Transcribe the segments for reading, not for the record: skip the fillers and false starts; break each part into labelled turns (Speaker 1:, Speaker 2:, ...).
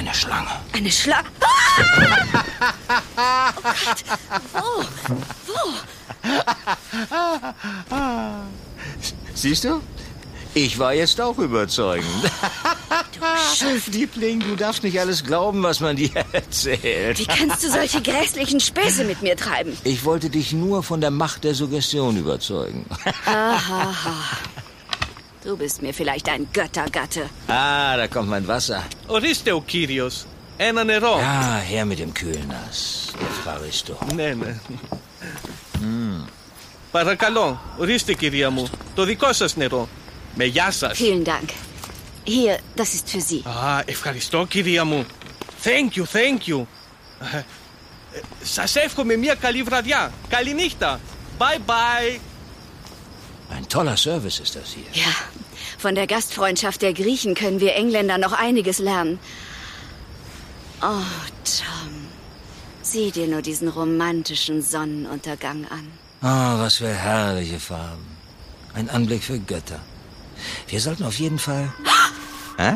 Speaker 1: Eine Schlange.
Speaker 2: Eine Schlange? Ah! Oh Gott. Wo?
Speaker 1: Siehst du? Ich war jetzt auch überzeugend. Liebling, du darfst nicht alles glauben, was man dir erzählt.
Speaker 2: Wie kannst du solche grässlichen Späße mit mir treiben?
Speaker 1: Ich wollte dich nur von der Macht der Suggestion überzeugen.
Speaker 2: Du bist mir vielleicht ein Göttergatte.
Speaker 1: Da kommt mein Wasser.
Speaker 3: Ορίστε ο κύριος. Ένα νερό.
Speaker 1: Ja, her mit dem Kühlnass. Ευχαριστώ.
Speaker 3: Ναι, ναι. Παρακαλώ, ορίστε κυρία μου. Το δικό σας νερό. Με γεια σας.
Speaker 2: Vielen Dank. Hier, das ist für Sie.
Speaker 3: Ευχαριστώ κυρία μου. Thank you, thank you. Σας εύχομαι μια καλή βραδιά. Καληνύχτα. Bye bye.
Speaker 1: Ein toller Service ist das hier.
Speaker 2: Ja, von der Gastfreundschaft der Griechen können wir Engländer noch einiges lernen. Oh, Tom. Sieh dir nur diesen romantischen Sonnenuntergang an.
Speaker 1: Was für herrliche Farben. Ein Anblick für Götter. Wir sollten auf jeden Fall... Hä?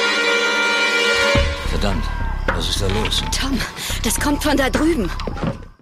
Speaker 1: Verdammt, was ist da los?
Speaker 2: Tom, das kommt von da drüben.